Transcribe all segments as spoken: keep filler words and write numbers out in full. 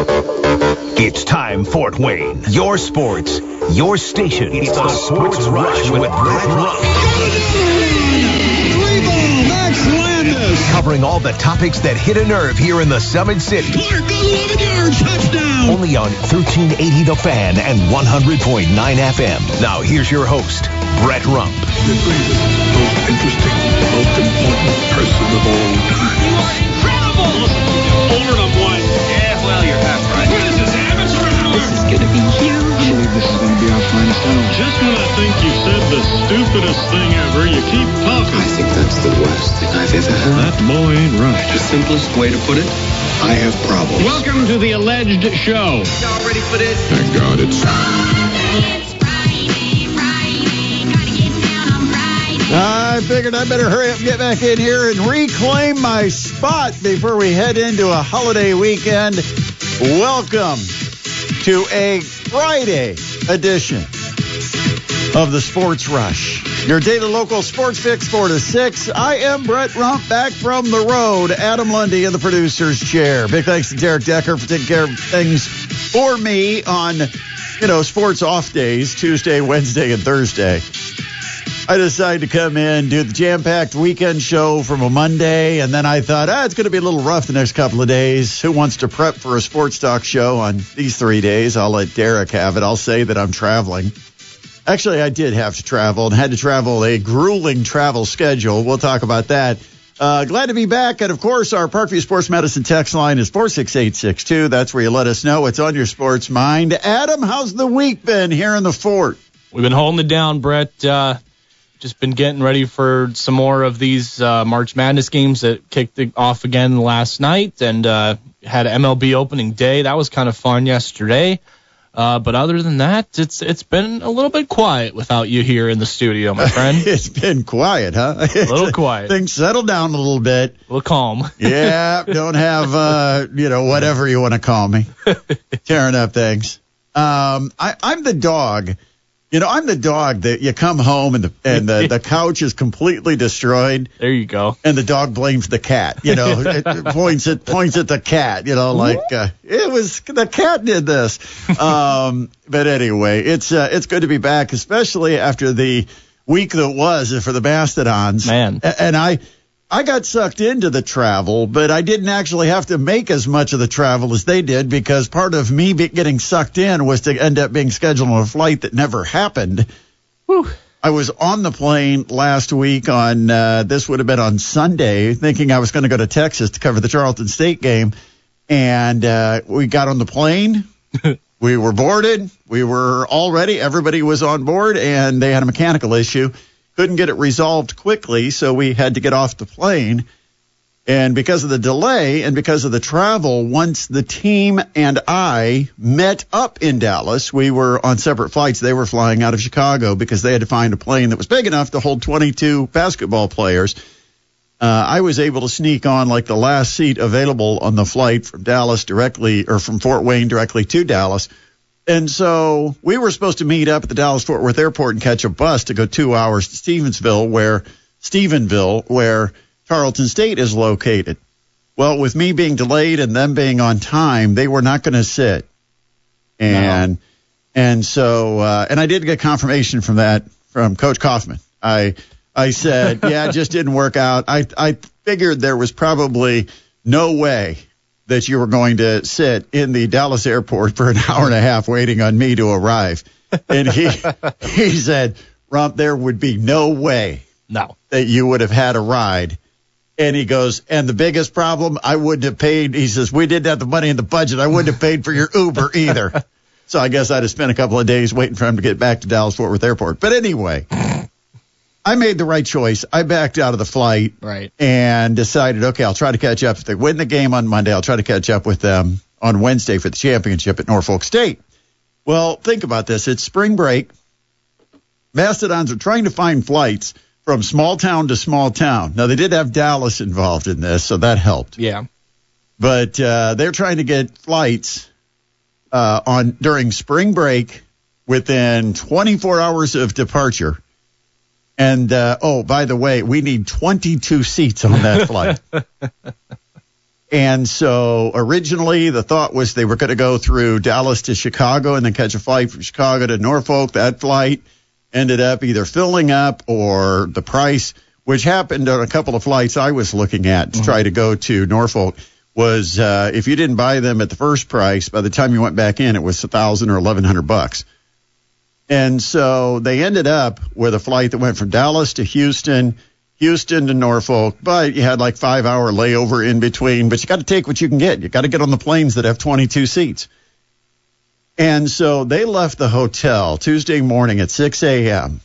It's time, Fort Wayne. Your sports, your station. It's the Sports Rush with Brett Rump. Three ball, Max Landis. Covering all the topics that hit a nerve here in the Summit City. Clark, eleven yards, touchdown. Only on thirteen eighty The Fan and one hundred point nine F M. Now here's your host, Brett Rump. This is the most interesting, most important person of all time. You are incredible. Older than one. Yeah, well, you're half right. What is this, amateur hour? This is going to be huge. I believe this is going to be our finest hour. Just when I think you've said the stupidest thing ever, you keep talking. I think that's the worst thing I've ever heard. That boy ain't right. The simplest way to put it, I have problems. Welcome to the alleged show. Y'all ready for this? Thank God it's... I figured I better hurry up and get back in here and reclaim my spot before we head into a holiday weekend. Welcome to a Friday edition of the Sports Rush. Your daily local sports fix, four to six. I am Brett Rump, back from the road. Adam Lundy in the producer's chair. Big thanks to Derek Decker for taking care of things for me on, you know, sports off days, Tuesday, Wednesday, and Thursday. I decided to come in, do the jam-packed weekend show from a Monday, and then I thought, ah, it's going to be a little rough the next couple of days. Who wants to prep for a sports talk show on these three days? I'll let Derek have it. I'll say that I'm traveling. Actually, I did have to travel and had to travel a grueling travel schedule. We'll talk about that. Uh, glad to be back. And, of course, our Parkview Sports Medicine text line is four six eight six two. That's where you let us know what's on your sports mind. Adam, how's the week been here in the fort? We've been holding it down, Brett. Uh, just been getting ready for some more of these uh, March Madness games that kicked off again last night, and uh, had M L B opening day. That was kind of fun yesterday. Uh, but other than that, it's it's been a little bit quiet without you here in the studio, my friend. It's been quiet, huh? A little quiet. Things settled down a little bit. A little calm. Yeah, don't have, uh, you know, whatever you want to call me. Tearing up things. Um, I, I'm the dog. You know, I'm the dog that you come home and the and the, the couch is completely destroyed. There you go. And the dog blames the cat. You know, it, it points at points at the cat. You know, like uh, it was the cat did this. Um, but anyway, it's uh, it's good to be back, especially after the week that was for the Mastodons. Man, A- and I. I got sucked into the travel, but I didn't actually have to make as much of the travel as they did because part of me be getting sucked in was to end up being scheduled on a flight that never happened. Whew. I was on the plane last week on, uh, this would have been on Sunday, thinking I was going to go to Texas to cover the Charleston State game. And uh, we got on the plane. We were boarded. We were all ready. Everybody was on board, and they had a mechanical issue. Couldn't get it resolved quickly, so we had to get off the plane. And because of the delay and because of the travel, once the team and I met up in Dallas, we were on separate flights. They were flying out of Chicago because they had to find a plane that was big enough to hold twenty-two basketball players. Uh, I was able to sneak on like the last seat available on the flight from Dallas directly, or from Fort Wayne directly to Dallas. And so we were supposed to meet up at the Dallas-Fort Worth Airport and catch a bus to go two hours to Stevensville, where Stephenville, where Tarleton State is located. Well, with me being delayed and them being on time, they were not going to sit. And no. and so uh, and I did get confirmation from that from Coach Kaufman. I I said, yeah, it just didn't work out. I I figured there was probably no way that you were going to sit in the Dallas airport for an hour and a half waiting on me to arrive. And he he said, Rump, there would be no way no. that you would have had a ride. And he goes, and the biggest problem, I wouldn't have paid. He says, we didn't have the money in the budget. I wouldn't have paid for your Uber either. So I guess I'd have spent a couple of days waiting for him to get back to Dallas-Fort Worth Airport. But anyway, I made the right choice. I backed out of the flight right. and decided, okay, I'll try to catch up. If they win the game on Monday, I'll try to catch up with them on Wednesday for the championship at Norfolk State. Well, think about this. It's spring break. Mastodons are trying to find flights from small town to small town. Now, they did have Dallas involved in this, so that helped. Yeah. But uh, they're trying to get flights uh, on during spring break within twenty-four hours of departure. And, uh, oh, by the way, we need twenty-two seats on that flight. And so originally the thought was they were going to go through Dallas to Chicago and then catch a flight from Chicago to Norfolk. That flight ended up either filling up or the price, which happened on a couple of flights I was looking at to mm-hmm. try to go to Norfolk, was uh, if you didn't buy them at the first price, by the time you went back in, it was a thousand or eleven hundred bucks. And so they ended up with a flight that went from Dallas to Houston, Houston to Norfolk, but you had like five hour layover in between, but you got to take what you can get. You got to get on the planes that have twenty-two seats. And so they left the hotel Tuesday morning at six a.m.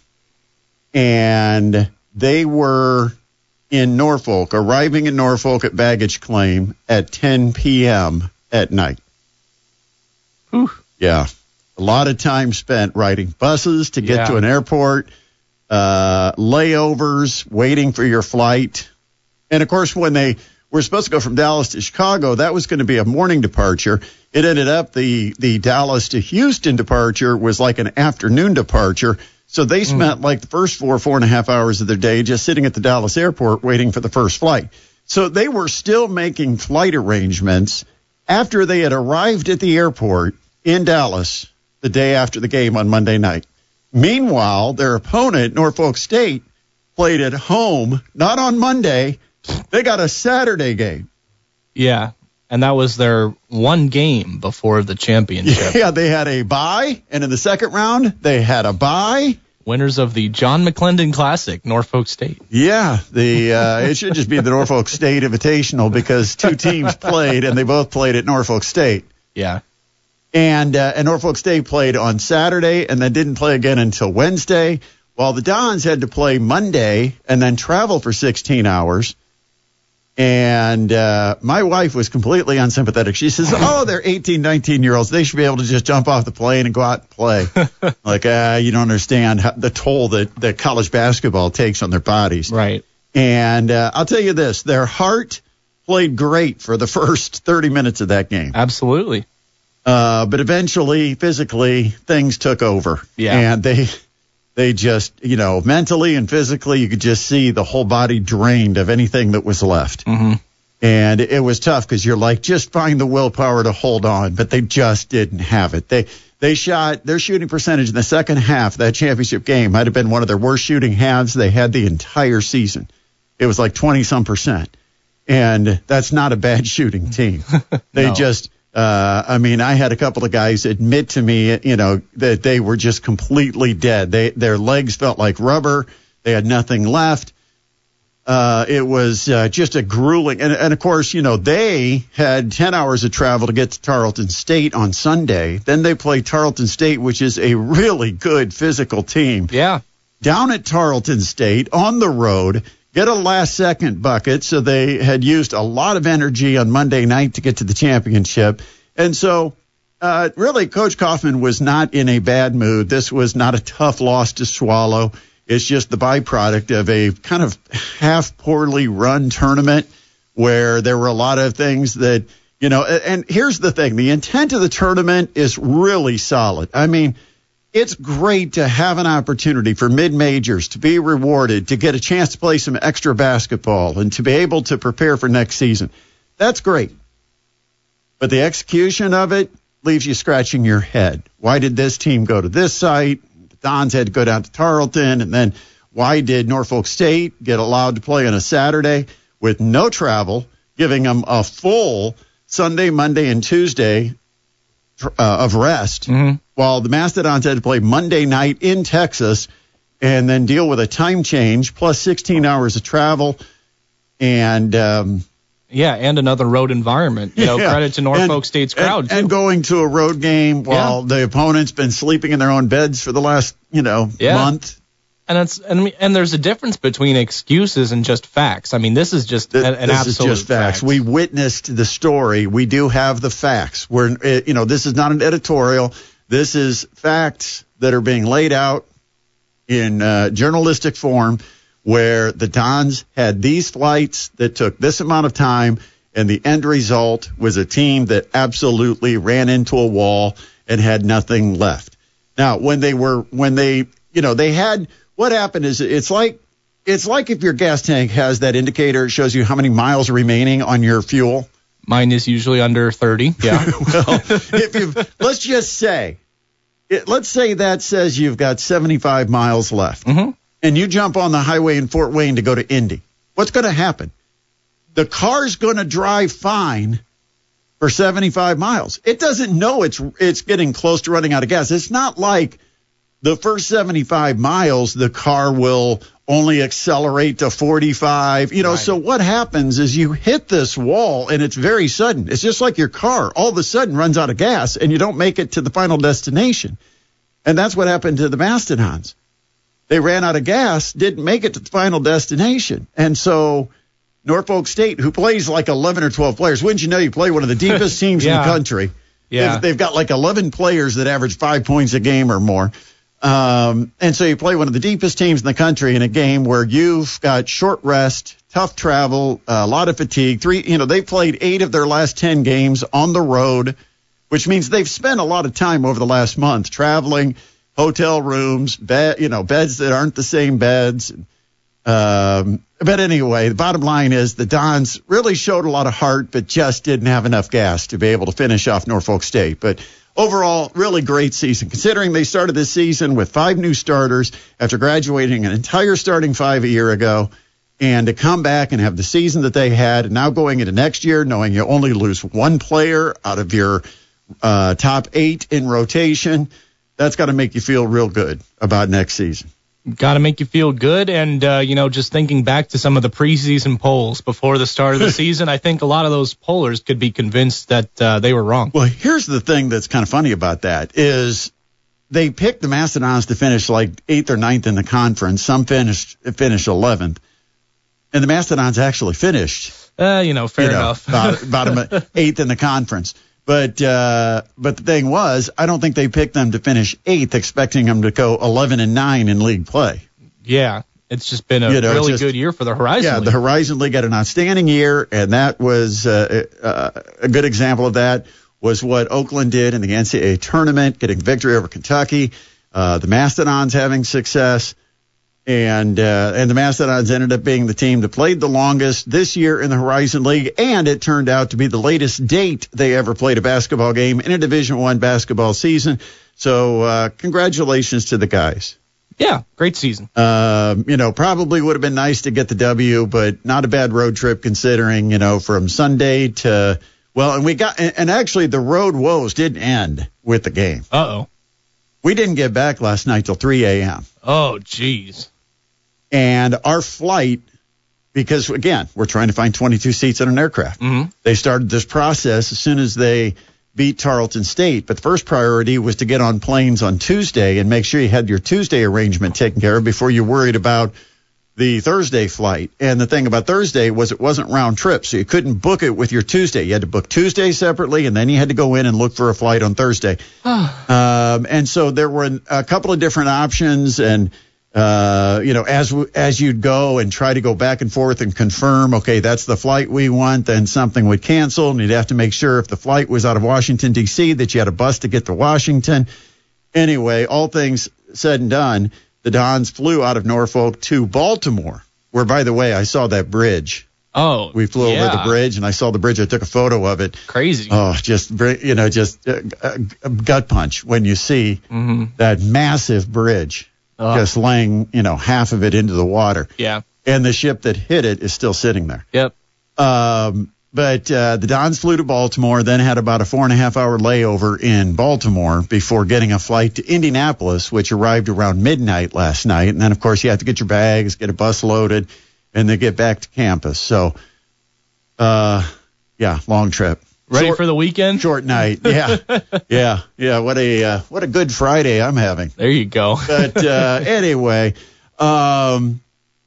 and they were in Norfolk, arriving in Norfolk at baggage claim at ten p.m. at night. Whew. Yeah. A lot of time spent riding buses to get yeah. to an airport. Uh, layovers, waiting for your flight. And, of course, when they were supposed to go from Dallas to Chicago, that was going to be a morning departure. It ended up the, the Dallas to Houston departure was like an afternoon departure. So they spent mm. like the first four, four and a half hours of their day just sitting at the Dallas airport waiting for the first flight. So they were still making flight arrangements after they had arrived at the airport in Dallas the day after the game on Monday night. Meanwhile, their opponent, Norfolk State, played at home, not on Monday. They got a Saturday game. Yeah, and that was their one game before the championship. Yeah, they had a bye, and in the second round, they had a bye. Winners of the John McClendon Classic, Norfolk State. Yeah, the uh, it should just be the Norfolk State Invitational because two teams played, and they both played at Norfolk State. Yeah. And, uh, and Norfolk State played on Saturday and then didn't play again until Wednesday, while the Dons had to play Monday and then travel for sixteen hours. And uh, my wife was completely unsympathetic. She says, oh, they're eighteen, nineteen-year-olds. They should be able to just jump off the plane and go out and play. Like, uh, you don't understand how, the toll that, that college basketball takes on their bodies. Right. And uh, I'll tell you this, their heart played great for the first thirty minutes of that game. Absolutely. Uh, but eventually, physically, things took over. Yeah. And they they just, you know, mentally and physically, you could just see the whole body drained of anything that was left. Mm-hmm. And it was tough because you're like, just find the willpower to hold on. But they just didn't have it. They they shot, their shooting percentage in the second half of that championship game might have been one of their worst shooting halves they had the entire season. It was like twenty-some percent. And that's not a bad shooting team. They No. just... Uh, I mean, I had a couple of guys admit to me, you know, that they were just completely dead. They, their legs felt like rubber. They had nothing left. Uh, it was uh, just a grueling, and, and of course, you know, they had ten hours of travel to get to Tarleton State on Sunday. Then they played Tarleton State, which is a really good physical team. Yeah. Down at Tarleton State on the road. Get a last-second bucket, so they had used a lot of energy on Monday night to get to the championship. And so, uh, really, Coach Kaufman was not in a bad mood. This was not a tough loss to swallow. It's just the byproduct of a kind of half-poorly run tournament where there were a lot of things that, you know, and here's the thing. The intent of the tournament is really solid. I mean, it's great to have an opportunity for mid-majors to be rewarded, to get a chance to play some extra basketball, and to be able to prepare for next season. That's great. But the execution of it leaves you scratching your head. Why did this team go to this site? The Dons had to go down to Tarleton. And then why did Norfolk State get allowed to play on a Saturday with no travel, giving them a full Sunday, Monday, and Tuesday uh, of rest? Mm-hmm. While the Mastodons had to play Monday night in Texas and then deal with a time change plus sixteen hours of travel. And, um, yeah, and another road environment. You know, yeah. credit to Norfolk and, State's crowd, and, too. and going to a road game while yeah. the opponent's been sleeping in their own beds for the last, you know, yeah. month. And it's and, and there's a difference between excuses and just facts. I mean, this is just an, an this absolute is just facts. fact. We witnessed the story. We do have the facts. We're, you know, this is not an editorial. This is facts that are being laid out in uh, journalistic form, where the Dons had these flights that took this amount of time, and the end result was a team that absolutely ran into a wall and had nothing left. Now, when they were, when they, you know, they had, what happened is it's like, it's like if your gas tank has that indicator, it shows you how many miles remaining on your fuel. Mine is usually under thirty. Yeah. Well, if you let's just say, it, let's say that says you've got seventy-five miles left, mm-hmm. and you jump on the highway in Fort Wayne to go to Indy. What's going to happen? The car's going to drive fine for seventy-five miles. It doesn't know it's it's getting close to running out of gas. It's not like the first seventy-five miles the car will only accelerate to forty-five. You know, right. So what happens is you hit this wall, and it's very sudden. It's just like your car all of a sudden runs out of gas, and you don't make it to the final destination. And that's what happened to the Mastodons. They ran out of gas, didn't make it to the final destination. And so Norfolk State, who plays like eleven or twelve players, wouldn't you know you play one of the deepest teams yeah. in the country. Yeah. They've, they've got like eleven players that average five points a game or more. Um, and so you play one of the deepest teams in the country in a game where you've got short rest, tough travel, a lot of fatigue. Three, you know, they played eight of their last ten games on the road, which means they've spent a lot of time over the last month traveling, hotel rooms, bed, you know, beds that aren't the same beds. Um, but anyway, the bottom line is the Dons really showed a lot of heart, but just didn't have enough gas to be able to finish off Norfolk State. But overall, really great season, considering they started this season with five new starters after graduating an entire starting five a year ago, and to come back and have the season that they had, and now going into next year, knowing you only lose one player out of your uh, top eight in rotation, that's got to make you feel real good about next season. Got to make you feel good. And, uh, you know, just thinking back to some of the preseason polls before the start of the season, I think a lot of those pollers could be convinced that uh, they were wrong. Well, here's the thing that's kind of funny about that is they picked the Mastodons to finish like eighth or ninth in the conference. Some finished finished eleventh. And the Mastodons actually finished. Uh, you know, fair you know, enough. about, about eighth in the conference. But uh, but the thing was, I don't think they picked them to finish eighth, expecting them to go eleven and nine in league play. Yeah, it's just been a you know, really just, good year for the Horizon yeah, League. the Horizon League had an outstanding year, and that was uh, uh, a good example of that was what Oakland did in the N C double A tournament, getting victory over Kentucky. Uh, the Mastodons having success. And uh, and the Mastodons ended up being the team that played the longest this year in the Horizon League, and it turned out to be the latest date they ever played a basketball game in a Division One basketball season. So uh, congratulations to the guys. Yeah, great season. Um, you know, probably would have been nice to get the W, but not a bad road trip considering, you know, from Sunday to, well, and we got, and actually the road woes didn't end with the game. Uh-oh. We didn't get back last night till three a.m. Oh, geez. And our flight, because, again, we're trying to find twenty-two seats on an aircraft. Mm-hmm. They started this process as soon as they beat Tarleton State. But the first priority was to get on planes on Tuesday and make sure you had your Tuesday arrangement taken care of before you worried about the Thursday flight. And the thing about Thursday was it wasn't round trip, so you couldn't book it with your Tuesday. You had to book Tuesday separately, and then you had to go in and look for a flight on Thursday. um, and so there were a couple of different options, and Uh, you know, as as you'd go and try to go back and forth and confirm, okay, that's the flight we want, then something would cancel, and you'd have to make sure if the flight was out of Washington, D C, that you had a bus to get to Washington. Anyway, all things said and done, the Dons flew out of Norfolk to Baltimore, where, by the way, I saw that bridge. Oh, We flew yeah. over the bridge, and I saw the bridge. I took a photo of it. Crazy. Oh, just, you know, just a, a, a gut punch when you see mm-hmm. that massive bridge. Oh. Just laying, you know, half of it into the water. Yeah. And the ship that hit it is still sitting there. Yep. Um, but uh, the Dons flew to Baltimore, then had about a four and a half hour layover in Baltimore before getting a flight to Indianapolis, which arrived around midnight last night. And then, of course, you have to get your bags, get a bus loaded, and then get back to campus. So, uh, yeah, long trip. Ready short, for the weekend? Short night. Yeah. yeah. Yeah. What a, uh, what a good Friday I'm having. There you go. But uh, anyway, um,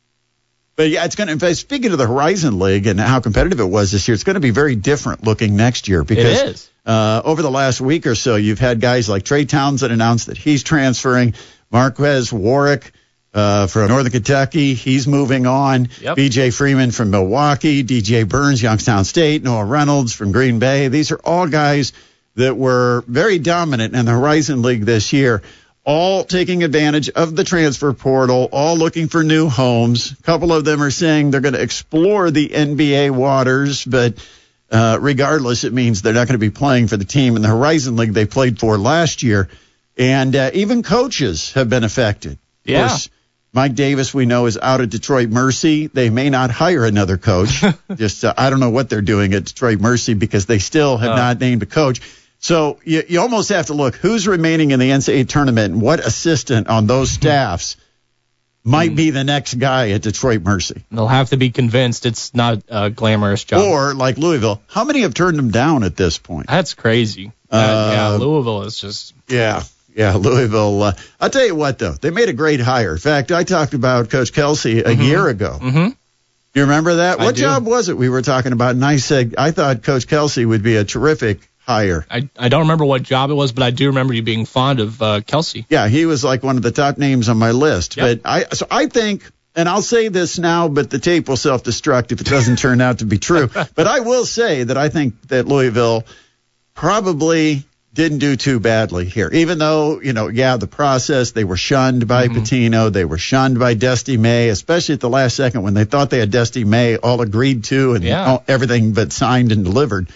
but yeah, it's going to, speaking of the Horizon League and how competitive it was this year, it's going to be very different looking next year because it is. Uh, over the last week or so, you've had guys like Trey Townsend announced that he's transferring, Marquez Warwick, Uh, from Northern Kentucky, he's moving on. Yep. B J Freeman from Milwaukee, D J Burns, Youngstown State, Noah Reynolds from Green Bay. These are all guys that were very dominant in the Horizon League this year, all taking advantage of the transfer portal, all looking for new homes. A couple of them are saying they're going to explore the N B A waters, but Uh, regardless, it means they're not going to be playing for the team in the Horizon League they played for last year. And uh, even coaches have been affected. Yeah. Of course, Mike Davis, we know, is out at Detroit Mercy. They may not hire another coach. Just uh, I don't know what they're doing at Detroit Mercy because they still have uh. not named a coach. So you, you almost have to look who's remaining in the N C double A tournament and what assistant on those staffs might mm. be the next guy at Detroit Mercy. They'll have to be convinced it's not a glamorous job. Or, like Louisville, how many have turned them down at this point? That's crazy. Uh, uh, yeah, Louisville is just... Yeah. Yeah, Louisville. Uh, I'll tell you what, though. They made a great hire. In fact, I talked about Coach Kelsey a mm-hmm. year ago. Mm-hmm. You remember that? I What do. job was it we were talking about? And I said, I thought Coach Kelsey would be a terrific hire. I, I don't remember what job it was, but I do remember you being fond of uh, Kelsey. Yeah, he was like one of the top names on my list. Yep. But I, so I think, and I'll say this now, but the tape will self-destruct if it doesn't turn out to be true. But I will say that I think that Louisville probably didn't do too badly here, even though, you know, yeah, the process, they were shunned by mm-hmm. Pitino, they were shunned by Dusty May, especially at the last second when they thought they had Dusty May all agreed to and yeah. all, everything but signed and delivered.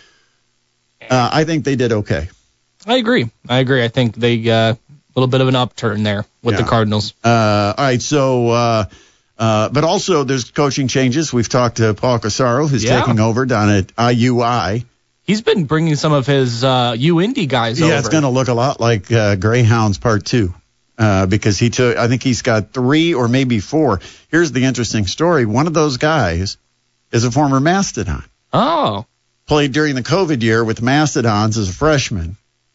Uh, I think they did okay. I agree. I agree. I think they got a little bit of an upturn there with yeah. the Cardinals. Uh, all right, so, uh, uh, but also there's coaching changes. We've talked to Paul Casaro, who's yeah. taking over down at I U I. He's been bringing some of his uh, U Indy guys yeah, over. Yeah, it's going to look a lot like uh, Greyhounds Part two uh, because he took, I think he's got three or maybe four. Here's the interesting story. One of those guys is a former Mastodon. Oh. Played during the COVID year with Mastodons as a freshman.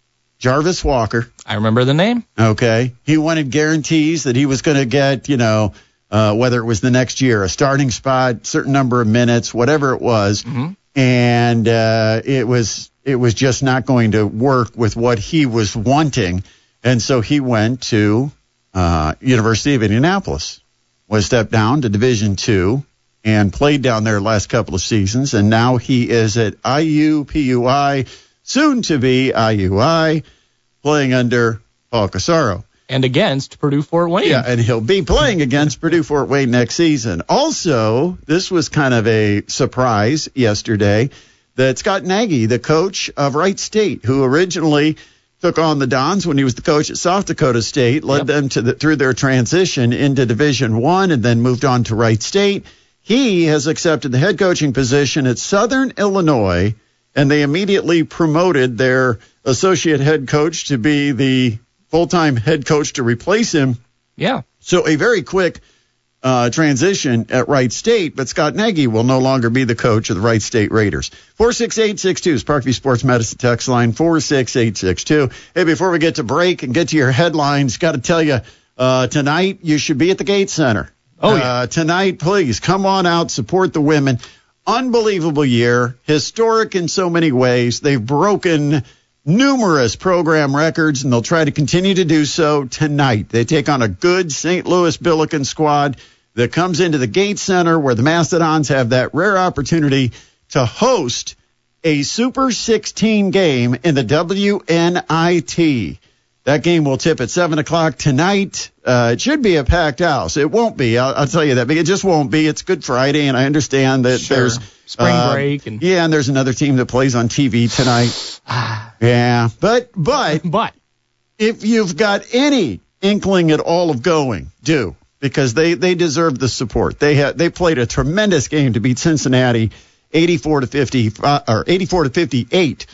Jarvis Walker. I remember the name. Okay. He wanted guarantees that he was going to get, you know, uh, whether it was the next year, a starting spot, certain number of minutes, whatever it was. Mm-hmm. And uh, it was it was just not going to work with what he was wanting. And so he went to uh, University of Indianapolis, was stepped down to Division Two, and played down there the last couple of seasons. And now he is at I U P U I, soon to be I U I, playing under Paul Casaro. And against Purdue Fort Wayne. Yeah, and he'll be playing against Purdue Fort Wayne next season. Also, this was kind of a surprise yesterday that Scott Nagy, the coach of Wright State, who originally took on the Dons when he was the coach at South Dakota State, led yep. them to the, through their transition into Division One, and then moved on to Wright State. He has accepted the head coaching position at Southern Illinois, and they immediately promoted their associate head coach to be the full-time head coach to replace him. Yeah. So a very quick uh, transition at Wright State, but Scott Nagy will no longer be the coach of the Wright State Raiders. four six eight six two is Parkview Sports Medicine text line, four six eight six two. Hey, before we get to break and get to your headlines, got to tell you, uh, tonight you should be at the Gates Center. Oh, yeah. Uh, tonight, please, come on out, support the women. Unbelievable year, historic in so many ways. They've broken numerous program records, and they'll try to continue to do so tonight. They take on a good Saint Louis Billiken squad that comes into the Gates Center, where the Mastodons have that rare opportunity to host a Super sixteen game in the W N I T. That game will tip at seven o'clock tonight. Uh, it should be a packed house. It won't be. I'll, I'll tell you that. But it just won't be. It's Good Friday, and I understand that sure. there's spring uh, break. And yeah, and there's another team that plays on T V tonight. yeah, but but but if you've got any inkling at all of going, do, because they they deserve the support. They had they played a tremendous game to beat Cincinnati, eighty-four to fifty or eighty-four to fifty-eight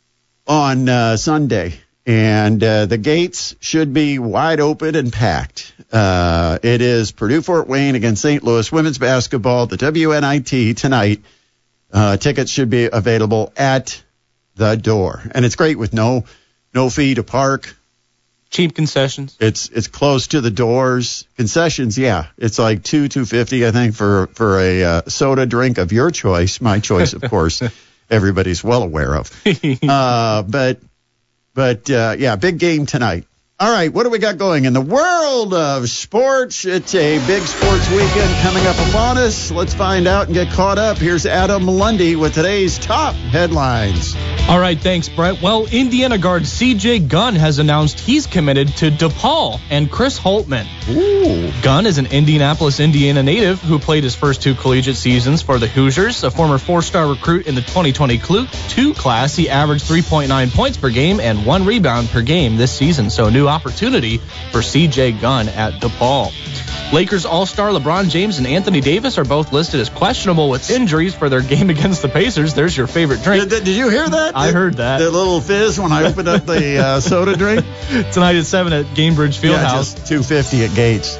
on uh, Sunday. And uh, the gates should be wide open and packed. Uh, it is Purdue Fort Wayne against Saint Louis women's basketball, the W N I T tonight. Uh, tickets should be available at the door, and it's great with no no fee to park. Cheap concessions. It's it's close to the doors. Concessions, yeah, it's like two two fifty, I think, for for a uh, soda drink of your choice. My choice, of course, everybody's well aware of. Uh, but. But, uh, yeah, big game tonight. All right, what do we got going in the world of sports? It's a big sports weekend coming up upon us. Let's find out and get caught up. Here's Adam Lundy with today's top headlines. All right, thanks, Brett. Well, Indiana guard C J Gunn has announced he's committed to DePaul and Chris Holtmann. Ooh. Gunn is an Indianapolis, Indiana native who played his first two collegiate seasons for the Hoosiers. A former four-star recruit in the twenty twenty Clue two class, he averaged three point nine points per game and one rebound per game this season. So a new opportunity for C J Gunn at DePaul. Lakers All-Star LeBron James and Anthony Davis are both listed as questionable with injuries for their game against the Pacers. There's your favorite drink. Did, did you hear that? I heard that. The little fizz when I opened up the uh, soda drink? Tonight at seven at Gainbridge Fieldhouse. Yeah, just two fifty at Gates.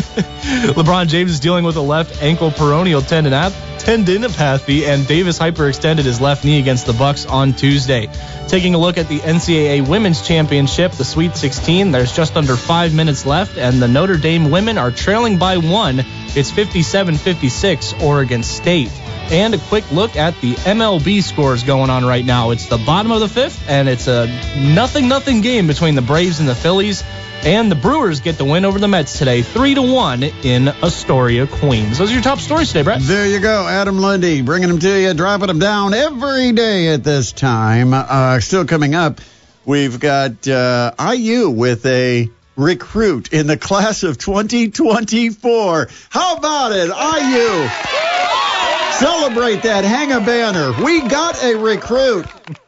LeBron James is dealing with a left ankle peroneal tendinop- tendinopathy, and Davis hyperextended his left knee against the Bucks on Tuesday. Taking a look at the N C double A Women's Championship, the Sweet sixteen, there's just under five minutes left, and the Notre Dame women are trailing by one. It's fifty-seven fifty-six, Oregon State. And a quick look at the M L B scores going on right now. It's the bottom of the fifth, and it's a nothing-nothing game between the Braves and the Phillies. And the Brewers get the win over the Mets today, three to one in Astoria, Queens. Those are your top stories today, Brett. There you go, Adam Lundy, bringing them to you, dropping them down every day at this time. Uh, still coming up, we've got uh, I U with a recruit in the class of twenty twenty-four. How about it, I U? Celebrate that. Hang a banner. We got a recruit.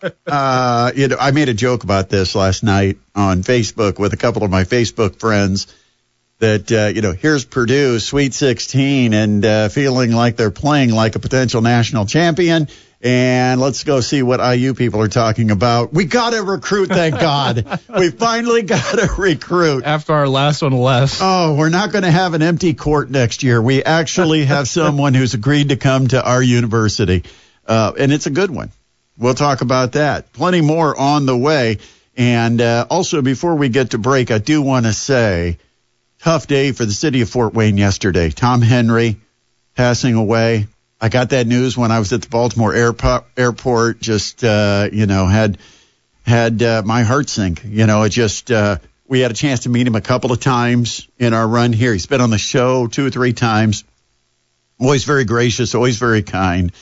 Uh, you know, I made a joke about this last night on Facebook with a couple of my Facebook friends that, uh, you know, here's Purdue, Sweet sixteen, and uh, feeling like they're playing like a potential national champion. And let's go see what I U people are talking about. We got a recruit, thank God. We finally got a recruit. After our last one left. Oh, we're not going to have an empty court next year. We actually have someone who's agreed to come to our university, uh, and it's a good one. We'll talk about that. Plenty more on the way. And uh, also, before we get to break, I do want to say, tough day for the city of Fort Wayne yesterday. Tom Henry passing away. I got that news when I was at the Baltimore airport, airport just, uh, you know, had had uh, my heart sink. You know, it just, uh, we had a chance to meet him a couple of times in our run here. He's been on the show two or three times. Always very gracious, always very kind.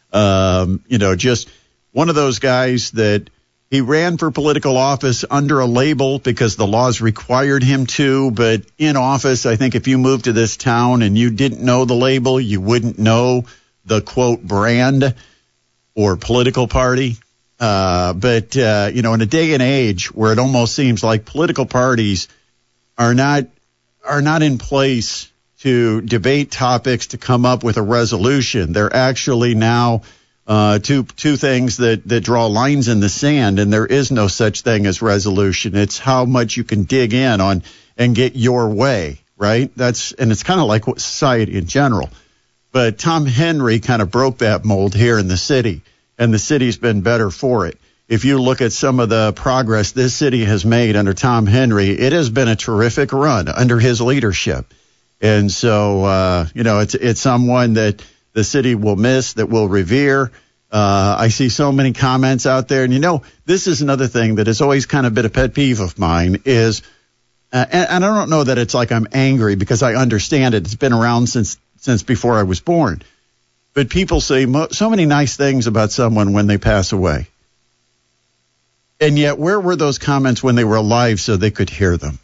Um, you know, just one of those guys that he ran for political office under a label because the laws required him to. But in office, I think if you moved to this town and you didn't know the label, you wouldn't know the, quote, brand or political party. Uh, but, uh, you know, in a day and age where it almost seems like political parties are not are not in place to debate topics, to come up with a resolution. They're actually now uh, two two things that, that draw lines in the sand, and there is no such thing as resolution. It's how much you can dig in on and get your way, right? That's and it's kind of like society in general. But Tom Henry kind of broke that mold here in the city, and the city's been better for it. If you look at some of the progress this city has made under Tom Henry, it has been a terrific run under his leadership. And so, uh, you know, it's it's someone that the city will miss, that will revere. Uh, I see so many comments out there. And, you know, this is another thing that has always kind of been a pet peeve of mine is, uh, and, and I don't know that it's like I'm angry because I understand it. It's been around since since before I was born. But people say mo- so many nice things about someone when they pass away. And yet, where were those comments when they were alive so they could hear them?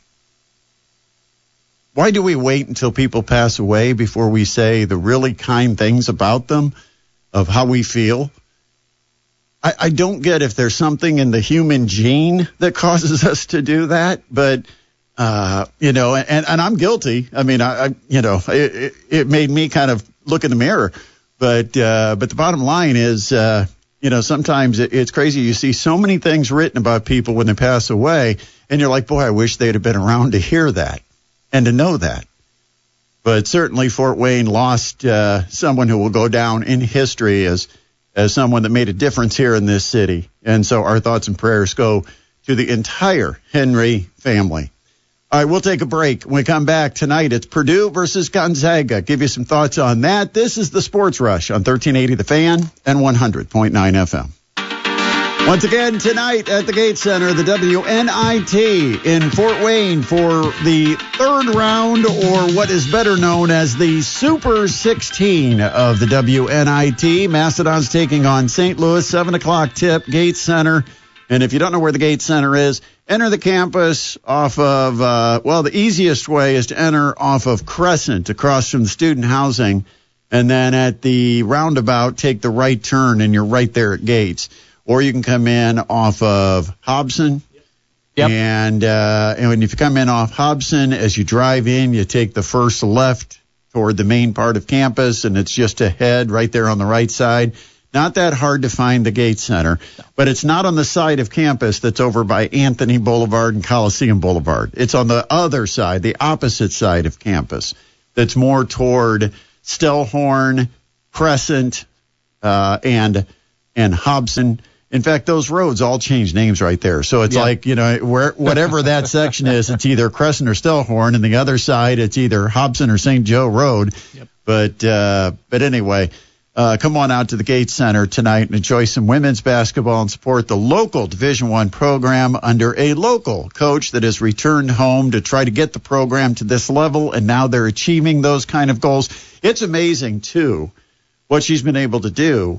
Why do we wait until people pass away before we say the really kind things about them, of how we feel? I, I don't get if there's something in the human gene that causes us to do that, but Uh, you know, and, and I'm guilty. I mean, I, I you know, it, it made me kind of look in the mirror. But uh, but the bottom line is, uh, you know, sometimes it, it's crazy. You see so many things written about people when they pass away, and you're like, boy, I wish they'd have been around to hear that and to know that. But certainly Fort Wayne lost uh, someone who will go down in history as as someone that made a difference here in this city. And so our thoughts and prayers go to the entire Henry family. All right, we'll take a break. When we come back tonight, it's Purdue versus Gonzaga. Give you some thoughts on that. This is the Sports Rush on thirteen eighty The Fan and one hundred point nine F M. Once again, tonight at the Gate Center, the W N I T in Fort Wayne for the third round, or what is better known as the Super sixteen of the W N I T. Mastodons taking on Saint Louis, seven o'clock tip, Gate Center. And if you don't know where the Gate Center is, enter the campus off of, uh, well, the easiest way is to enter off of Crescent across from the student housing. And then at the roundabout, take the right turn, and you're right there at Gates. Or you can come in off of Hobson. Yep. And, uh, and if you come in off Hobson, as you drive in, you take the first left toward the main part of campus, and it's just ahead right there on the right side. Not that hard to find the Gate Center, but it's not on the side of campus that's over by Anthony Boulevard and Coliseum Boulevard. It's on the other side, the opposite side of campus, that's more toward Stellhorn, Crescent, uh, and and Hobson. In fact, those roads all change names right there. So it's yeah. like, you know, where whatever that section is, it's either Crescent or Stellhorn, and the other side, it's either Hobson or Saint Joe Road. Yep. But uh, but anyway, uh, come on out to the Gate Center tonight and enjoy some women's basketball and support the local Division One program under a local coach that has returned home to try to get the program to this level, and now they're achieving those kind of goals. It's amazing, too, what she's been able to do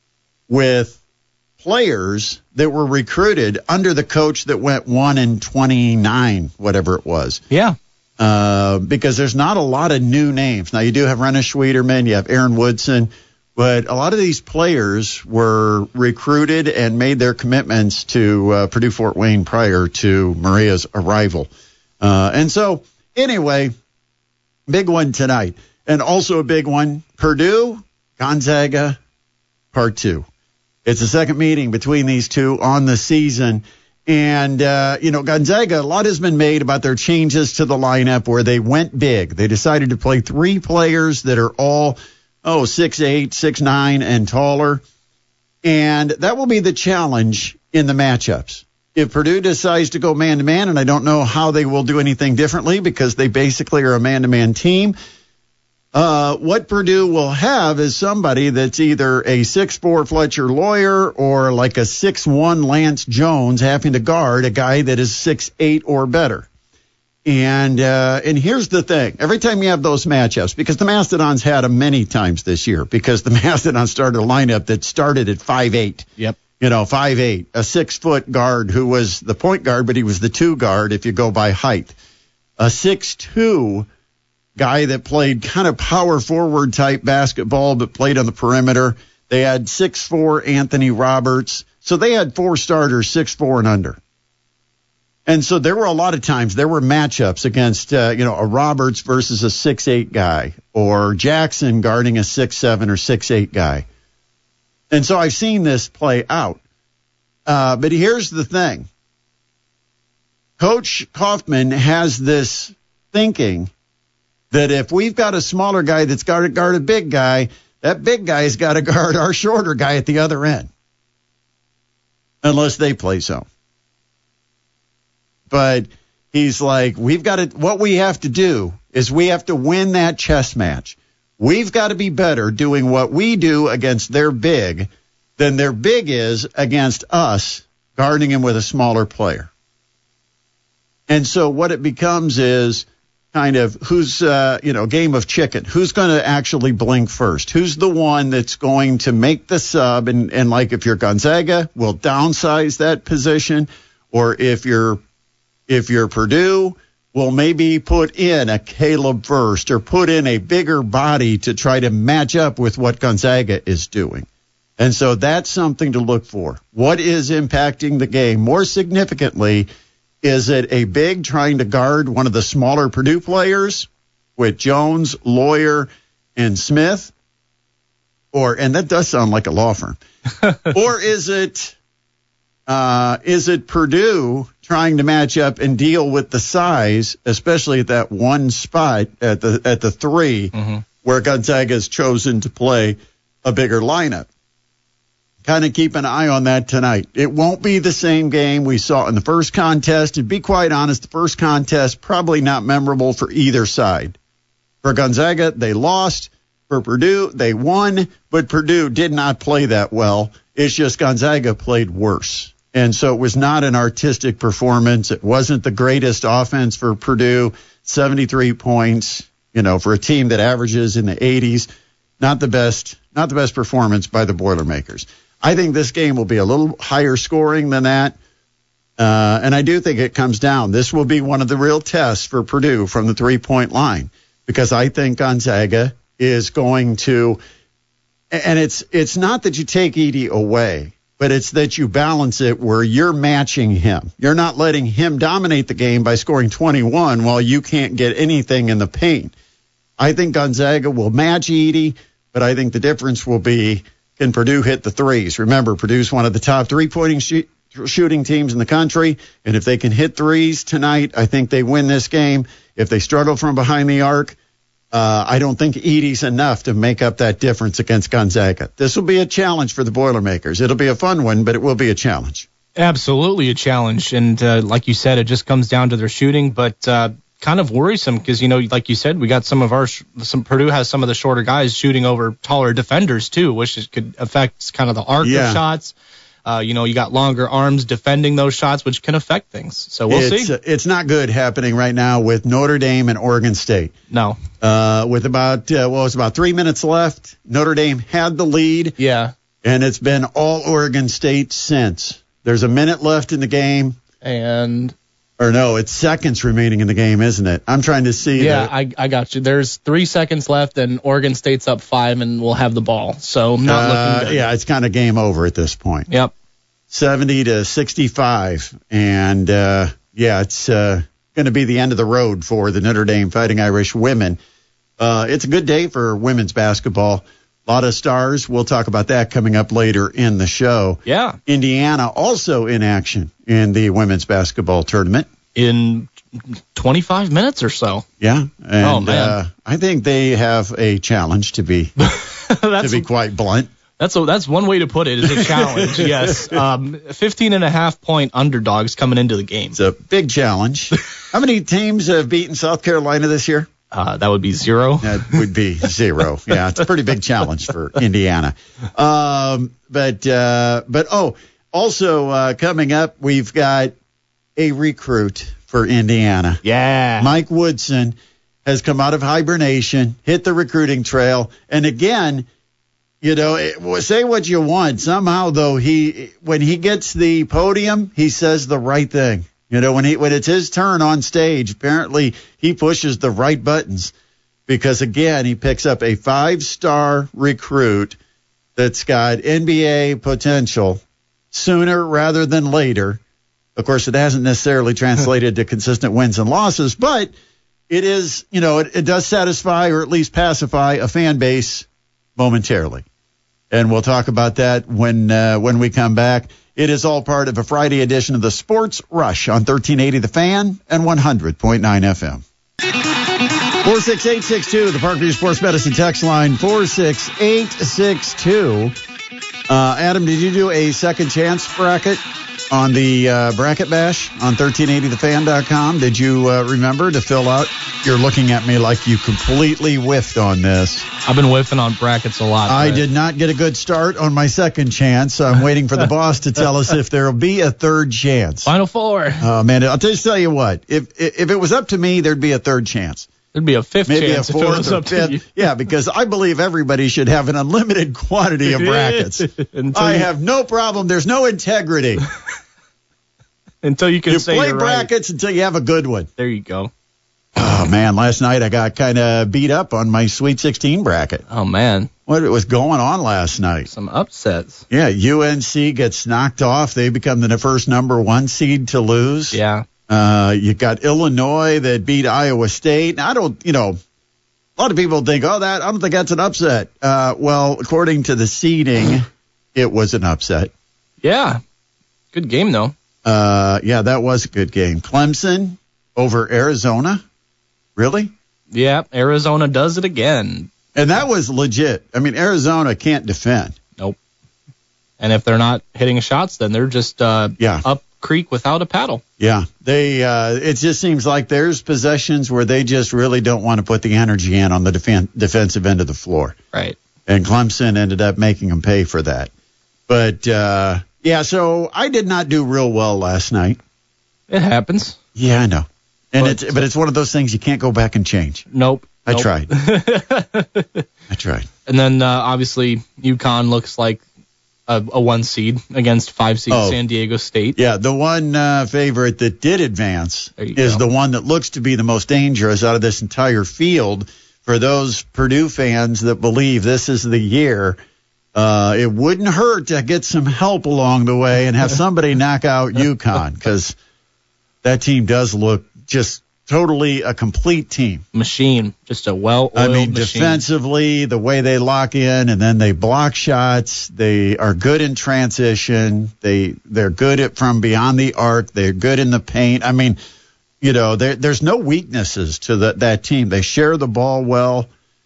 with players that were recruited under the coach that went one and twenty-nine, whatever it was. Yeah. Uh, because there's not a lot of new names. Now, you do have Renna Schwederman, you have Aaron Woodson, but a lot of these players were recruited and made their commitments to uh, Purdue Fort Wayne prior to Maria's arrival. Uh, and so, anyway, big one tonight. And also a big one, Purdue, Gonzaga, part two. It's the second meeting between these two on the season. And, uh, you know, Gonzaga, a lot has been made about their changes to the lineup where they went big. They decided to play three players that are all, oh, six eight, six nine, and taller. And that will be the challenge in the matchups. If Purdue decides to go man-to-man, and I don't know how they will do anything differently because they basically are a man-to-man team, Uh, what Purdue will have is somebody that's either a six four Fletcher Lawyer or like a six one Lance Jones having to guard a guy that is six eight or better. And uh, and here's the thing. Every time you have those matchups, because the Mastodons had them many times this year, because the Mastodons started a lineup that started at five eight. Yep. You know, five eight, a six-foot guard who was the point guard, but he was the two guard if you go by height. A six two guy that played kind of power forward type basketball but played on the perimeter. They had six four Anthony Roberts. So they had four starters, six four and under. And so there were a lot of times there were matchups against, uh, you know, a Roberts versus a six eight guy, or Jackson guarding a six seven or six eight guy. And so I've seen this play out. Uh, but here's the thing. Coach Kaufman has this thinking that if we've got a smaller guy that's got to guard a big guy, that big guy's got to guard our shorter guy at the other end. Unless they play zone. But he's like, we've got to, what we have to do is we have to win that chess match. We've got to be better doing what we do against their big than their big is against us guarding him with a smaller player. And so what it becomes is kind of who's, uh, you know, game of chicken. Who's going to actually blink first? Who's the one that's going to make the sub? And, and like if you're Gonzaga, we'll downsize that position. Or if you're if you're Purdue, we'll maybe put in a Caleb first or put in a bigger body to try to match up with what Gonzaga is doing. And so that's something to look for. What is impacting the game? More significantly, is it a big trying to guard one of the smaller Purdue players with Jones, Lawyer, and Smith? Or, and that does sound like a law firm. Or is it, uh, is it Purdue trying to match up and deal with the size, especially at that one spot at the at the three, mm-hmm. where Gonzaga has chosen to play a bigger lineup? Kind of keep an eye on that tonight. It won't be the same game we saw in the first contest. And be quite honest, the first contest probably not memorable for either side. For Gonzaga, they lost. For Purdue, they won. But Purdue did not play that well It's just Gonzaga played worse. And so it was not an artistic performance. It wasn't the greatest offense for Purdue, seventy-three points, you know, for a team that averages in the eighties. Not the best, not the best performance by the Boilermakers. I think this game will be a little higher scoring than that. Uh, and I do think it comes down. This will be one of the real tests for Purdue from the three-point line, because I think Gonzaga is going to, and it's it's not that you take Edey away, but it's that you balance it where you're matching him. You're not letting him dominate the game by scoring twenty-one while you can't get anything in the paint. I think Gonzaga will match Edey, but I think the difference will be, can Purdue hit the threes? Remember, Purdue's one of the top three-pointing sh- shooting teams in the country, and if they can hit threes tonight, I think they win this game. If they struggle from behind the arc, uh, I don't think Edey's enough to make up that difference against Gonzaga. This will be a challenge for the Boilermakers. It'll be a fun one, but it will be a challenge. Absolutely a challenge, and uh, like you said, it just comes down to their shooting, but uh, kind of worrisome because, you know, like you said, we got some of our, some Purdue has some of the shorter guys shooting over taller defenders too, which is, could affect kind of the arc yeah. of shots. Uh, you know, you got longer arms defending those shots, which can affect things. So we'll it's, see. Uh, it's not good happening right now with Notre Dame and Oregon State. No. Uh, with about, uh, well, it was about three minutes left. Notre Dame had the lead. Yeah. And it's been all Oregon State since. There's a minute left in the game. And... Or no, it's seconds remaining in the game, isn't it? I'm trying to see. Yeah, the, I, I got you. There's three seconds left, and Oregon State's up five, and we'll have the ball. So not uh, looking good. Yeah, it's kind of game over at this point. Yep. seventy to sixty-five. And, uh, yeah, it's uh, going to be the end of the road for the Notre Dame Fighting Irish women. Uh, it's a good day for women's basketball. A lot of stars. We'll talk about that coming up later in the show. Yeah. Indiana also in action in the women's basketball tournament. In twenty-five minutes or so. Yeah. And, oh, man. Uh, I think they have a challenge, to be to be quite blunt. That's a, that's one way to put it, is a challenge, yes. Um, fifteen and a half point underdogs coming into the game. It's a big challenge. How many teams have beaten South Carolina this year? Uh, that would be zero. That would be zero. Yeah, it's a pretty big challenge for Indiana. Um, but, uh, but oh, also uh, coming up, we've got a recruit for Indiana. Yeah. Mike Woodson has come out of hibernation, hit the recruiting trail, and again, you know, it, say what you want. Somehow, though, he when he gets the podium, he says the right thing. You know, when he when it's his turn on stage, apparently he pushes the right buttons because, again, he picks up a five-star recruit that's got N B A potential sooner rather than later. Of course, it hasn't necessarily translated to consistent wins and losses, but it is, you know, it, it does satisfy or at least pacify a fan base momentarily. And we'll talk about that when uh, when we come back. It is all part of a Friday edition of the Sports Rush on thirteen eighty The Fan and one hundred point nine F M. four six eight six two, the Parkview Sports Medicine text line, four six eight six two. Uh, Adam, did you do a second chance bracket on the uh, Bracket Bash on thirteen eighty the fan dot com? Did you uh, remember to fill out? You're looking at me like you completely whiffed on this. I've been whiffing on brackets a lot. I but... did not get a good start on my second chance. So I'm waiting for the boss to tell us if there will be a third chance. Final four. Oh, man, I'll just tell you what. If if it was up to me, there'd be a third chance. There'd be a fifth Maybe chance a fourth if it was or up fifth. to you. Yeah, because I believe everybody should have an unlimited quantity of brackets. I you... have no problem. There's no integrity. Until you can you say play you're brackets right. until you have a good one. There you go. Oh, man, last night I got kind of beat up on my Sweet sixteen bracket. Oh, man. What was going on last night? Some upsets. Yeah, U N C gets knocked off. They become the first number one seed to lose. Yeah. Uh, you got Illinois that beat Iowa State. Now, I don't, you know, a lot of people think, oh, that, I don't think that's an upset. Uh, well, according to the seeding, it was an upset. Yeah. Good game, though. Uh, yeah, that was a good game. Clemson over Arizona. Really? Yeah, Arizona does it again. And that was legit. I mean, Arizona can't defend. Nope. And if they're not hitting shots, then they're just uh, yeah. up creek without a paddle. Yeah, they. Uh, it just seems like there's possessions where they just really don't want to put the energy in on the defen- defensive end of the floor. Right. And Clemson ended up making them pay for that. But, uh, yeah, so I did not do real well last night. It happens. Yeah, I know. And But- it's, but it's one of those things you can't go back and change. Nope. I Nope. tried. I tried. And then, uh, obviously, UConn looks like a, a one seed against five seed Oh. San Diego State. Yeah, the one uh, favorite that did advance There you is go. the one that looks to be the most dangerous out of this entire field. For those Purdue fans that believe this is the year, uh, it wouldn't hurt to get some help along the way and have somebody knock out UConn, because that team does look just totally a complete team. Machine. Just a well-oiled I mean, machine. defensively, the way they lock in and then they block shots. They are good in transition. They they're good at from beyond the arc. They're good in the paint. I mean, you know, there, there's no weaknesses to the, that team. They share the ball well.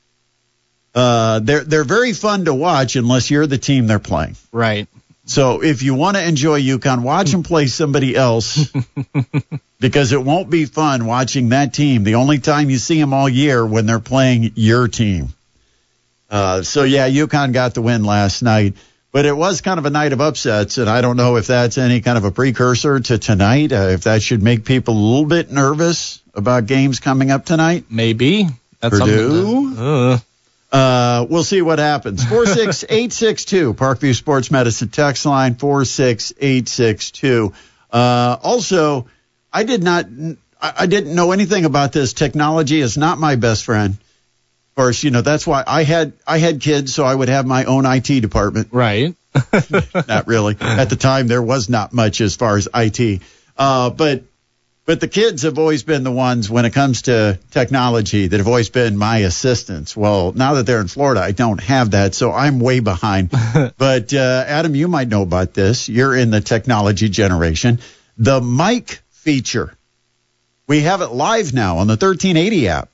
Uh, they're they're very fun to watch unless you're the team they're playing. Right. So if you want to enjoy UConn, watch them play somebody else, because it won't be fun watching that team the only time you see them all year when they're playing your team. Uh, so, yeah, UConn got the win last night, but it was kind of a night of upsets, and I don't know if that's any kind of a precursor to tonight, uh, if that should make people a little bit nervous about games coming up tonight. Maybe. That's Purdue? something to, uh, Uh, we'll see what happens. four six eight six two, Parkview Sports Medicine text line, four six eight six two. Uh, also, I did not, I, I didn't know anything about this. Technology is not my best friend. Of course, you know, that's why I had, I had kids, so I would have my own I T department. right. Not really. At the time, there was not much as far as I T. Uh, but, But the kids have always been the ones, when it comes to technology, that have always been my assistants. Well, now that they're in Florida, I don't have that, so I'm way behind. But, uh, Adam, you might know about this. You're in the technology generation. The mic feature. We have it live now on the thirteen eighty app.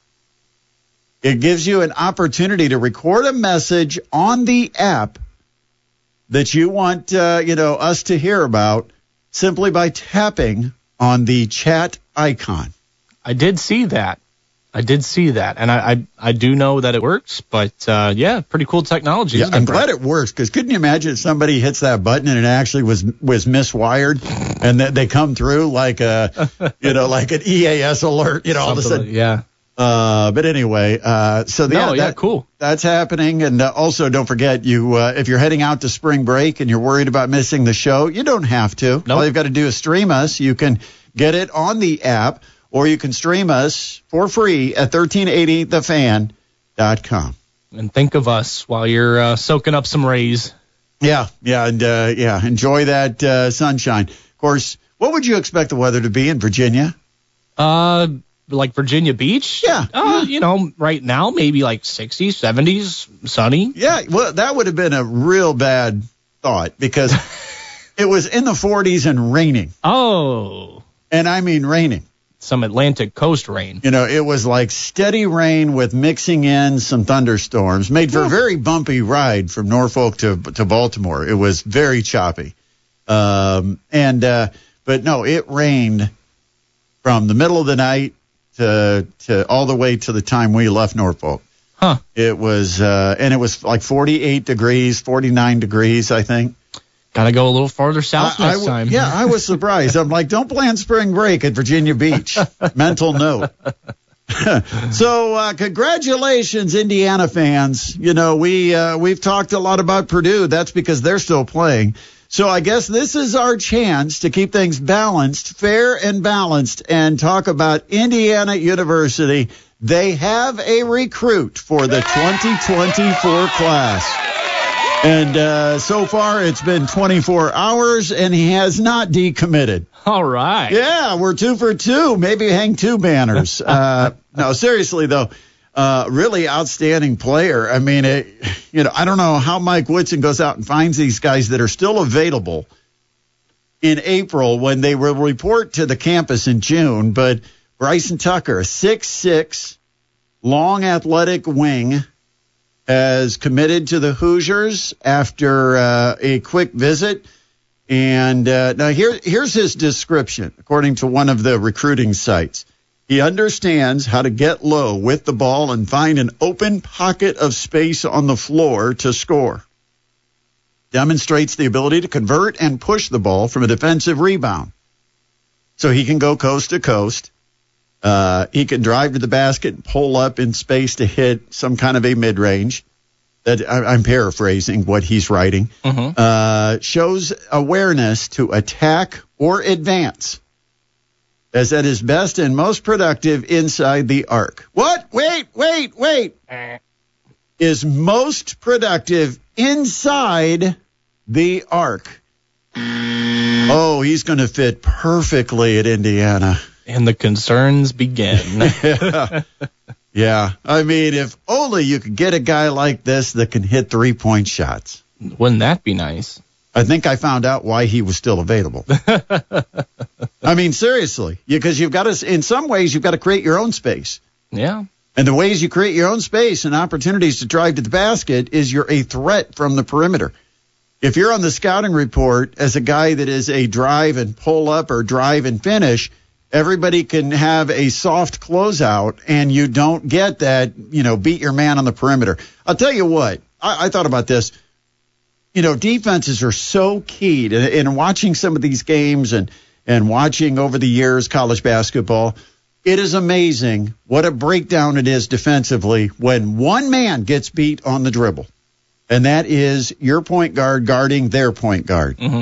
It gives you an opportunity to record a message on the app that you want, uh, you know, us to hear about simply by tapping on the chat icon. I did see that. I did see that. And I I, I do know that it works, but uh, yeah, pretty cool technology. Yeah, isn't it, I'm Brett? glad it works, because couldn't you imagine if somebody hits that button and it actually was was miswired, and that they come through like a, you know, like an E A S alert, you know, all of a Something sudden. like- yeah. Uh, but anyway, uh, so No, yeah, yeah, that- cool. That's happening. And uh, also, don't forget, you uh, if you're heading out to spring break and you're worried about missing the show, you don't have to. Nope. All you've got to do is stream us. You can get it on the app, or you can stream us for free at thirteen eighty the fan dot com. And think of us while you're uh, soaking up some rays. Yeah, yeah, and uh, yeah, enjoy that uh, sunshine. Of course, what would you expect the weather to be in Virginia? Uh, like Virginia Beach? Yeah. Uh, you know, right now, maybe like sixties, seventies, sunny. Yeah, well, that would have been a real bad thought, because it was in the forties and raining, Oh, and I mean raining. some Atlantic coast rain. You know, it was like steady rain with mixing in some thunderstorms. Made for a very bumpy ride from Norfolk to to Baltimore. It was very choppy. Um, and uh, but no, it rained from the middle of the night to to all the way to the time we left Norfolk. Huh. It was uh, and it was like forty-eight degrees, forty-nine degrees, I think. Got to go a little farther south I- I next w- time. Yeah, I was surprised. I'm like, don't plan spring break at Virginia Beach. Mental note. So, uh, congratulations, Indiana fans. You know, we, uh, we've talked a lot about Purdue. That's because they're still playing. So I guess this is our chance to keep things balanced, fair and balanced, and talk about Indiana University. They have a recruit for the twenty twenty-four class. And uh, so far, it's been twenty-four hours, and he has not decommitted. All right. Yeah, we're two for two. Maybe hang two banners. Uh, no, seriously, though, uh, really outstanding player. I mean, it, you know, I don't know how Mike Woodson goes out and finds these guys that are still available in April when they will report to the campus in June. But Bryson Tucker, six six, long athletic wing, has committed to the Hoosiers after uh, a quick visit. And uh, now here, here's his description, according to one of the recruiting sites. He understands how to get low with the ball and find an open pocket of space on the floor to score. demonstrates the ability to convert and push the ball from a defensive rebound. So he can go coast to coast. Uh, he can drive to the basket and pull up in space to hit some kind of a mid-range. That I, I'm paraphrasing what he's writing. Mm-hmm. Uh, shows awareness to attack or advance. As at his best and most productive inside the arc. What? Wait, wait, wait. Is most productive inside the arc. Oh, he's going to fit perfectly at Indiana. And the concerns begin. yeah. yeah. I mean, if only you could get a guy like this that can hit three-point shots. Wouldn't that be nice? I think I found out why he was still available. I mean, seriously, because you've got to, in some ways, you've got to create your own space. Yeah. And the ways you create your own space and opportunities to drive to the basket is you're a threat from the perimeter. If you're on the scouting report as a guy that is a drive and pull up or drive and finish, everybody can have a soft closeout, and you don't get that, you know, beat your man on the perimeter. I'll tell you what, I, I thought about this. You know, defenses are so keyed. In, in watching some of these games and, and watching over the years college basketball, it is amazing what a breakdown it is defensively when one man gets beat on the dribble, and that is your point guard guarding their point guard. Mm-hmm.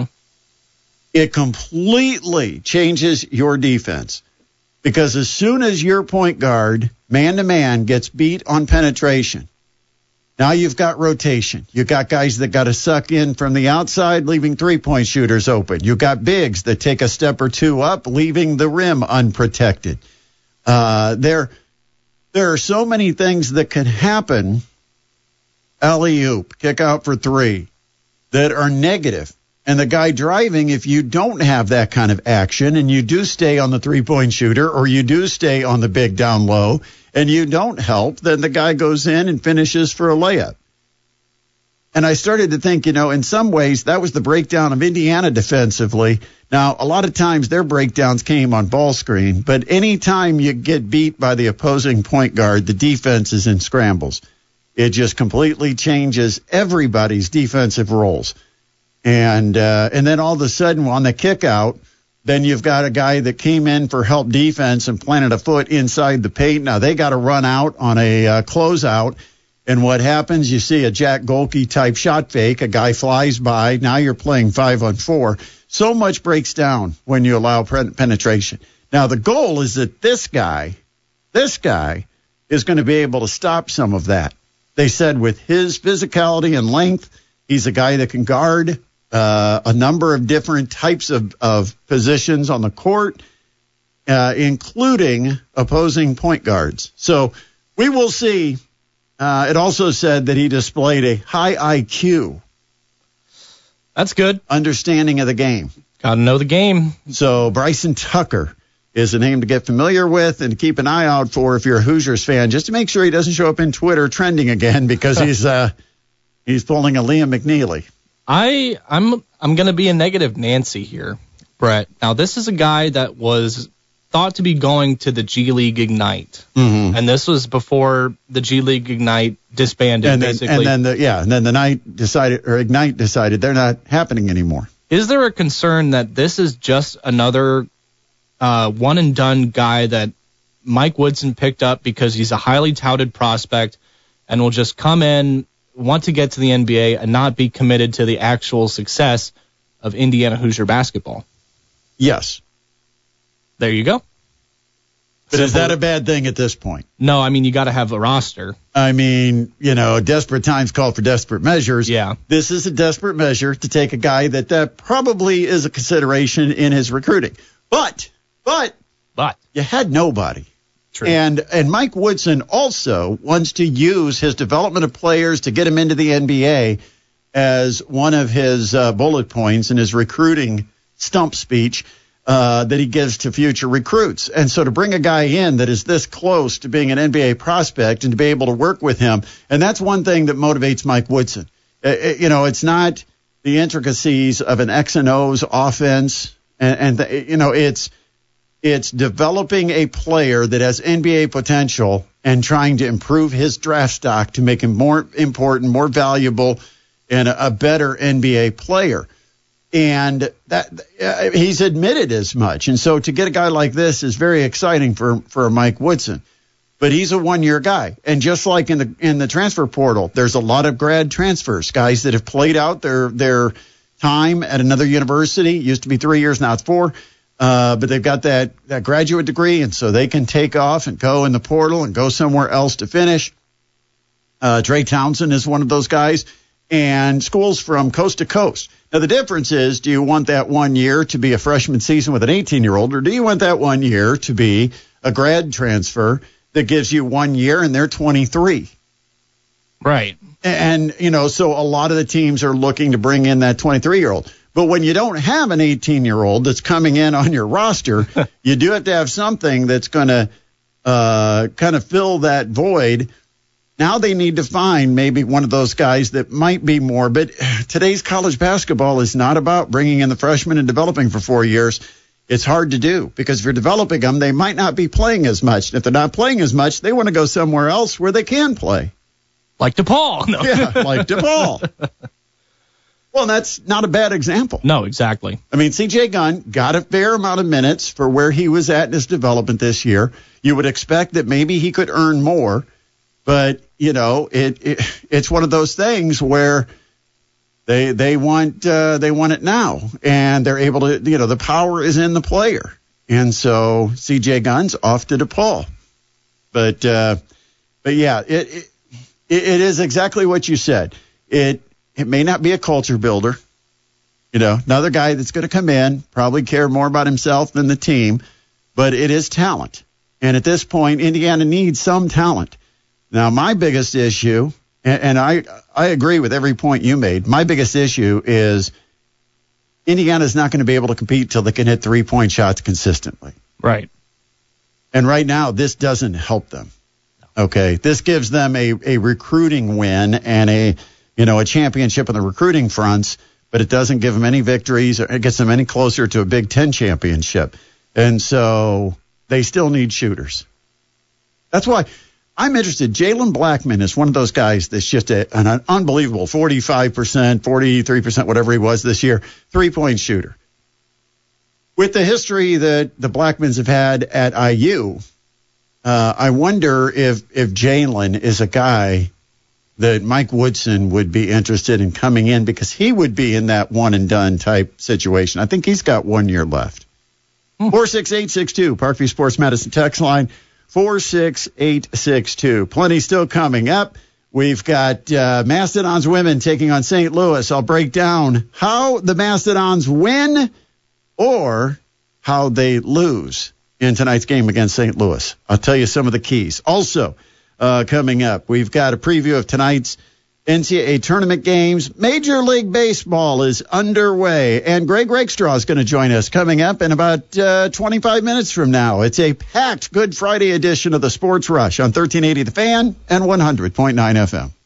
It completely changes your defense because as soon as your point guard, man-to-man, gets beat on penetration, now you've got rotation. You've got guys that got to suck in from the outside, leaving three-point shooters open. You've got bigs that take a step or two up, leaving the rim unprotected. Uh, there, there are so many things that can happen, alley-oop, kick out for three, that are negative. And the guy driving, if you don't have that kind of action and you do stay on the three-point shooter or you do stay on the big down low and you don't help, then the guy goes in and finishes for a layup. And I started to think, you know, in some ways that was the breakdown of Indiana defensively. Now, a lot of times their breakdowns came on ball screen, but any time you get beat by the opposing point guard, the defense is in scrambles. It just completely changes everybody's defensive roles. And uh, and then all of a sudden on the kick out, then you've got a guy that came in for help defense and planted a foot inside the paint. Now they got to run out on a uh, closeout. And what happens, you see a Jack Golke type shot fake. A guy flies by. Now you're playing five on four. So much breaks down when you allow penetration. Now the goal is that this guy, this guy is going to be able to stop some of that. They said with his physicality and length, he's a guy that can guard Uh, a number of different types of, of positions on the court, uh, including opposing point guards. So we will see. Uh, it also said that he displayed a high I Q. That's good. Understanding of the game. Got to know the game. So Bryson Tucker is a name to get familiar with and to keep an eye out for if you're a Hoosiers fan, just to make sure he doesn't show up in Twitter trending again because he's uh, he's pulling a Liam McNeely. I I'm I'm gonna be a negative Nancy here, Brett. Now this is a guy that was thought to be going to the G League Ignite, mm-hmm. and this was before the G League Ignite disbanded. And then, basically, and then the yeah, and then the night decided or Ignite decided they're not happening anymore. Is there a concern that this is just another uh, one and done guy that Mike Woodson picked up because he's a highly touted prospect and will just come in, want to get to the N B A and not be committed to the actual success of Indiana Hoosier basketball? Yes. There you go. But is that a bad thing at this point? No, I mean, you got to have a roster. I mean, you know, desperate times call for desperate measures. Yeah. This is a desperate measure to take a guy that uh, probably is a consideration in his recruiting. But, but, But. you had nobody. True. And and Mike Woodson also wants to use his development of players to get him into the N B A as one of his uh, bullet points in his recruiting stump speech uh, that he gives to future recruits. And so to bring a guy in that is this close to being an N B A prospect and to be able to work with him, and that's one thing that motivates Mike Woodson. Uh, it, you know, it's not the intricacies of an X and O's offense, and, and the, you know, it's It's developing a player that has N B A potential and trying to improve his draft stock to make him more important, more valuable, and a, a better N B A player. And that uh, he's admitted as much. And so to get a guy like this is very exciting for, for Mike Woodson. But he's a one-year guy. And just like in the in the transfer portal, there's a lot of grad transfers, guys that have played out their their time at another university. It used to be three years, now it's four. Uh, but they've got that, that graduate degree, and so they can take off and go in the portal and go somewhere else to finish. Uh, Trey Townsend is one of those guys, and schools from coast to coast. Now, the difference is, do you want that one year to be a freshman season with an eighteen-year-old, or do you want that one year to be a grad transfer that gives you one year and they're twenty-three? Right. And, you know, so a lot of the teams are looking to bring in that twenty-three-year-old. But when you don't have an eighteen-year-old that's coming in on your roster, you do have to have something that's going to uh, kind of fill that void. Now they need to find maybe one of those guys that might be more. But today's college basketball is not about bringing in the freshmen and developing for four years. It's hard to do because if you're developing them, they might not be playing as much. And if they're not playing as much, they want to go somewhere else where they can play. Like DePaul. No. Yeah, like DePaul. Well, that's not a bad example. No, exactly. I mean, C J Gunn got a fair amount of minutes for where he was at in his development this year. You would expect that maybe he could earn more, but, you know, it, it it's one of those things where they they want uh, they want it now, and they're able to, you know, the power is in the player. And so C J Gunn's off to DePaul. But, uh, but yeah, it, it it is exactly what you said. It It may not be a culture builder, you know, another guy that's going to come in, probably care more about himself than the team, but it is talent. And at this point, Indiana needs some talent. Now, my biggest issue, and, and I I agree with every point you made, my biggest issue is Indiana's not going to be able to compete till they can hit three-point shots consistently. Right. And right now, this doesn't help them. Okay, this gives them a, a recruiting win and a you know, a championship on the recruiting fronts, but it doesn't give them any victories or it gets them any closer to a Big Ten championship. And so they still need shooters. That's why I'm interested. Jalen Blackman is one of those guys that's just a, an, an unbelievable forty-five percent, forty-three percent, whatever he was this year, three-point shooter. With the history that the Blackmans have had at I U, uh, I wonder if, if Jalen is a guy that Mike Woodson would be interested in coming in because he would be in that one-and-done type situation. I think he's got one year left. Hmm. four six eight six two, Parkview Sports Medicine text line, four six eight six two. Plenty still coming up. We've got uh, Mastodons women taking on Saint Louis. I'll break down how the Mastodons win or how they lose in tonight's game against Saint Louis. I'll tell you some of the keys. Also, Uh, coming up, we've got a preview of tonight's N C double A tournament games. Major League Baseball is underway, and Greg Rakestraw is going to join us coming up in about uh, twenty-five minutes from now. It's a packed Good Friday edition of the Sports Rush on thirteen eighty The Fan and one hundred point nine F M.